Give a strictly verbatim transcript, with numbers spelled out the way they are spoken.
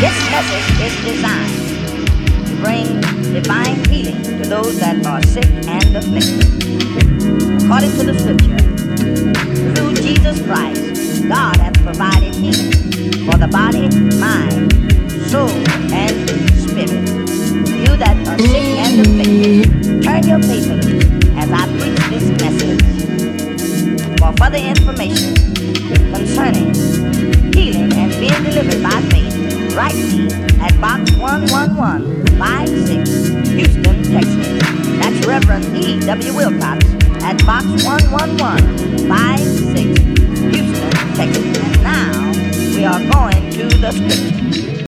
This message is designed to bring divine healing to those that are sick and afflicted. According to the scripture, through Jesus Christ, God has provided healing for the body, mind, soul, and spirit. You that are sick and afflicted, turn your papers as I preach this message. For further information concerning healing and being delivered by faith, write me at Box one one one five six, Houston, Texas. That's Reverend E W Wilcox at Box one one one five six, Houston, Texas. And now we are going to the scripture.